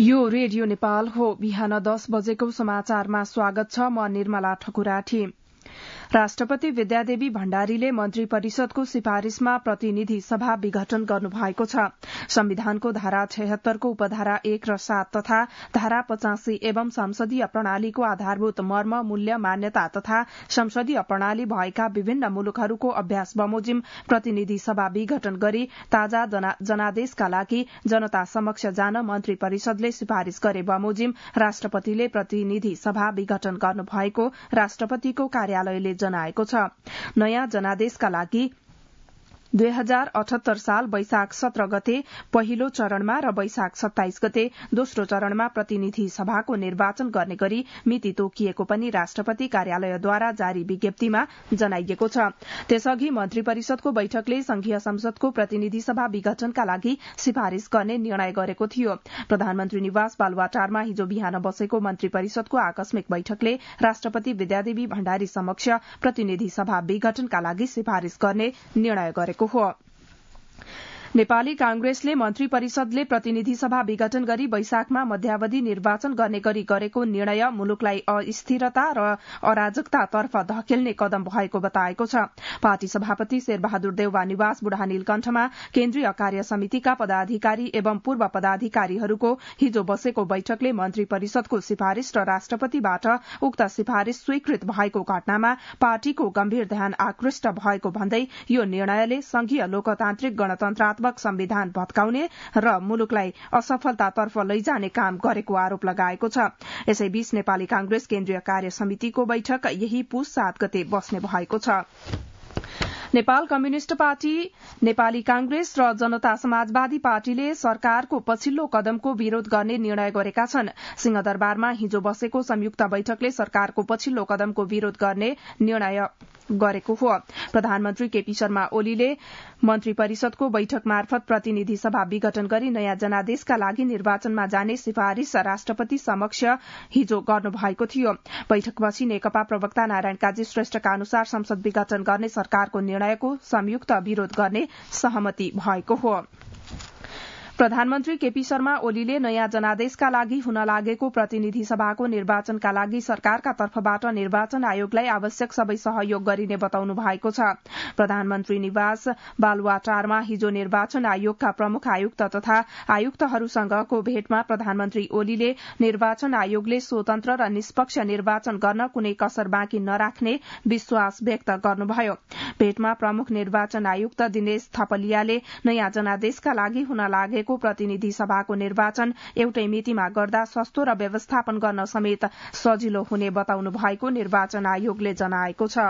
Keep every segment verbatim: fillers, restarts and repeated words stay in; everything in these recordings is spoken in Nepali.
यो रेडियो नेपाल हो। बिहान दस बजेको समाचारमा स्वागत छ। म निर्मला ठकुराठी। राष्ट्रपति विद्यादेवी भण्डारीले मन्त्री परिषदको सिफारिशमा प्रतिनिधि सभा विघटन गर्नुभएको छ। संविधानको धारा छयहत्तरको उपधारा एक र सात तथा धारा पचासी एवं संसदीय प्रणालीको आधारभूत मर्म, मूल्य, मान्यता तथा संसदीय प्रणाली भएका विभिन्न मुलुकहरूको अभ्यास बमोजिम प्रतिनिधि सभा विघटन गरी ताजा जनादेशका लागि जनता समक्ष जान मन्त्री परिषदले सिफारिश गरे बमोजिम राष्ट्रपतिले प्रतिनिधि सभा विघटन गर्नुभएको राष्ट्रपतिको कार्यालयले जनाएको छ। नयाँ जनादेशका लागि दुई हजार अठहत्तर साल वैशाख सत्र गते पहिलो चरणमा र वैशाख सत्ताइस गते दोस्रो चरणमा प्रतिनिधि सभाको निर्वाचन गर्ने गरी मिति तोकिएको पनि राष्ट्रपति कार्यालयद्वारा जारी विज्ञप्तिमा जनाइएको छ। त्यसअघि मन्त्री परिषदको बैठकले संघीय संसदको प्रतिनिधि सभा विघटनका लागि सिफारिश गर्ने निर्णय गरेको थियो। प्रधानमन्त्री निवास बालुवाटारमा हिजो बिहान बसेको मन्त्री परिषदको आकस्मिक बैठकले राष्ट्रपति विद्यादेवी भण्डारी समक्ष प्रतिनिधि सभा विघटनका लागि सिफारिश गर्ने निर्णय गरेको हो। नेपाली कांग्रेसले मन्त्री परिषदले प्रतिनिधि सभा विघटन गरी वैशाखमा मध्यावधि निर्वाचन गर्ने गरी गरेको निर्णय मुलुकलाई अस्थिरता र अराजकतातर्फ धकेल्ने कदम भएको बताएको छ। पार्टी सभापति शेरबहादुर देउवा निवास बुढानीलकण्ठमा केन्द्रीय कार्य समितिका पदाधिकारी एवं पूर्व पदाधिकारीहरूको हिजो बसेको बैठकले मन्त्री परिषदको सिफारिश र राष्ट्रपतिबाट उक्त सिफारिश स्वीकृत भएको घटनामा पार्टीको गम्भीर ध्यान आकृष्ट भएको भन्दै यो निर्णयले संघीय लोकतान्त्रिक गणतन्त्र संविधान भत्काउने र मुलुकलाई असफलतातर्फ लैजाने काम गरेको आरोप लगाएको छ। यसैबीच नेपाली कांग्रेस केन्द्रीय कार्य समितिको बैठक यही पुस सात गते बस्ने भएको छ। नेपाल कम्युनिष्ट पार्टी, नेपाली कांग्रेस र जनता समाजवादी पार्टीले सरकारको पछिल्लो कदमको विरोध गर्ने निर्णय गरेका छन्। सिंहदरबारमा हिजो बसेको संयुक्त बैठकले सरकारको पछिल्लो कदमको विरोध गर्ने निर्णय गरेको हो। प्रधानमन्त्री केपी शर्मा ओलीले मन्त्री परिषदको बैठक मार्फत प्रतिनिधि सभा विघटन गरी नयाँ जनादेशका लागि निर्वाचनमा जाने सिफारिश राष्ट्रपति समक्ष हिजो गर्नुभएको थियो। बैठकपछि नेकपा प्रवक्ता नारायण काजी श्रेष्ठका अनुसार संसद विघटन गर्ने सरकारको निर्णयको संयुक्त विरोध गर्ने सहमति भएको हो। प्रधानमन्त्री केपी शर्मा ओलीले नयाँ जनादेशका लागि हुन लागेको प्रतिनिधि सभाको निर्वाचनका लागि सरकारका तर्फबाट निर्वाचन आयोगलाई आवश्यक सबै सहयोग गरिने बताउनु भएको छ। प्रधानमन्त्री निवास बालुवाटारमा हिजो निर्वाचन आयोगका प्रमुख आयुक्त तथा आयुक्तहरूसँगको भेटमा प्रधानमन्त्री ओलीले निर्वाचन आयोगले स्वतन्त्र र निष्पक्ष निर्वाचन गर्न कुनै कसर बाँकी नराख्ने विश्वास व्यक्त गर्नुभयो। भेटमा प्रमुख निर्वाचन आयुक्त दिनेश थपलियाले नयाँ जनादेशका लागि हुन लागेको प्रतिनिधि सभाको निर्वाचन एउटै मितिमा गर्दा सस्तो र व्यवस्थापन गर्न समेत सजिलो हुने बताउनु भएको निर्वाचन आयोगले जनाएको छ।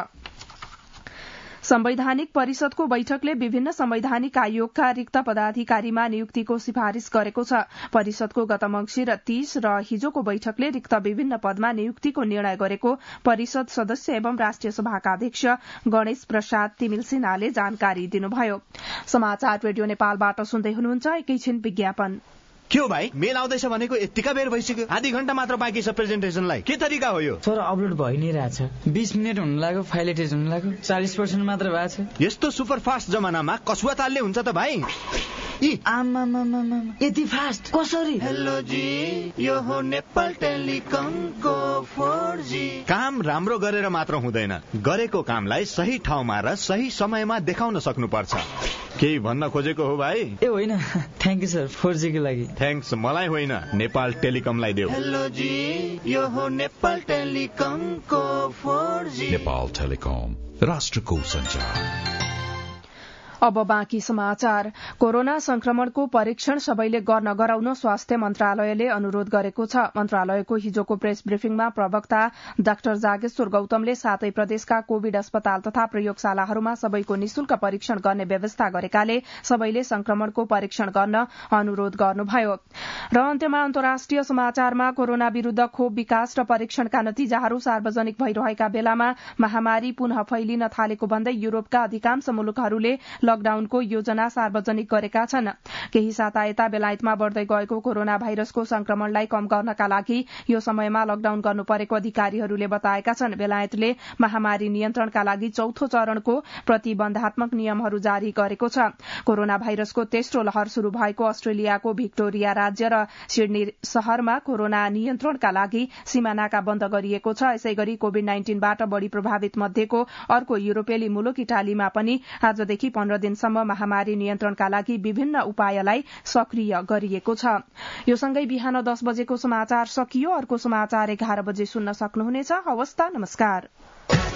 संवैधानिक परिषदको बैठकले विभिन्न संवैधानिक आयोगका रिक्त पदाधिकारीमा नियुक्तिको सिफारिश गरेको छ। परिषदको गत मंसिर तीस र हिजोको बैठकले रिक्त विभिन्न पदमा नियुक्तिको निर्णय गरेको परिषद सदस्य एवं राष्ट्रिय सभाका अध्यक्ष गणेश प्रसाद तिमिल सिन्हाले जानकारी दिनुभयो। समाचार रेडियो नेपालबाट सुन्दै हुनुहुन्छ। एकैछिन विज्ञापन। के हो भाइ, मेल आउँदैछ भनेको यतिका बेर भइसक्यो। आधी घण्टा मात्र बाँकी छ प्रेजेन्टेसनलाई। के तरिका हो यो? सर, अपलोड भइ नै रहेछ। बीस मिनेट हुन लाग्यो, फाइल एटेच हुन लाग्यो, चालीस पर्सेन्ट मात्र भएको छ। यस्तो सुपर फास्ट जमानामा कसुवा तालले हुन्छ त भाइ? आमामामामा, यति फास्ट कसरी? हेलो जी, यो हो नेपाल टेलिकमको फोर जी। काम राम्रो गरेर मात्र हुँदैन, गरेको कामलाई सही ठाउँमा र सही समयमा देखाउन सक्नुपर्छ। केही भन्न खोजेको हो भाइ? ए होइन, thank you sir, four G को लागि। थ्याङ्क्स मलाई होइन, नेपाल टेलिकमलाई देऊ। हेलो जी, यो हो नेपाल टेलिकमको फोर जी। नेपाल टेलिकम, राष्ट्रको सञ्चार। अब बाँकी समाचार। कोरोना संक्रमणको परीक्षण सबैले गर्न गराउन स्वास्थ्य मन्त्रालयले अनुरोध गरेको छ। मन्त्रालयको हिजोको प्रेस ब्रिफिङमा प्रवक्ता डाक्टर जागेश्वर गौतमले सातै प्रदेशका कोविड अस्पताल तथा प्रयोगशालाहरूमा सबैको निशुल्क परीक्षण गर्ने व्यवस्था गरेकाले सबैले संक्रमणको परीक्षण गर्न अनुरोध गर्नुभयो। र अन्त्यमा अन्तर्राष्ट्रिय समाचारमा कोरोना विरूद्ध खोप विकास र परीक्षणका नतिजाहरू सार्वजनिक भइरहेका बेलामा महामारी पुनः फैलिन थालेको भन्दै युरोपका अधिकांश मुलुकहरूले लकडाउनको योजना सार्वजनिक गरेका छन्। केही साता यता बेलायतमा बढ़दै गएको कोरोना भाइरसको संक्रमणलाई कम गर्नका लागि यो समयमा लकडाउन गर्नु परेको अधिकारीहरूले बताएका छन्। बेलायतले महामारी नियन्त्रणका लागि चौथो चरणको प्रतिबन्धात्मक नियमहरू जारी गरेको छ। कोरोना भाइरसको तेस्रो लहर शुरू भएको अस्ट्रेलियाको भिक्टोरिया राज्य र सिडनी शहरमा कोरोना नियन्त्रणका लागि सीमानाका बन्द गरिएको छ। यसै गरी कोविड नाइन्टीनबाट बढ़ी प्रभावित मध्येको अर्को युरोपेली मुलुक इटालीमा पनि आजदेखि पन्ध्र दिनसम्म महामारी नियन्त्रणका लागि विभिन्न उपायलाई सक्रिय गरिएको छ। यो सँगै बिहान दस बजेको समाचार सकियो। अर्को समाचार एघार बजे सुन्न सक्नुहुनेछ। हवस् त, नमस्कार।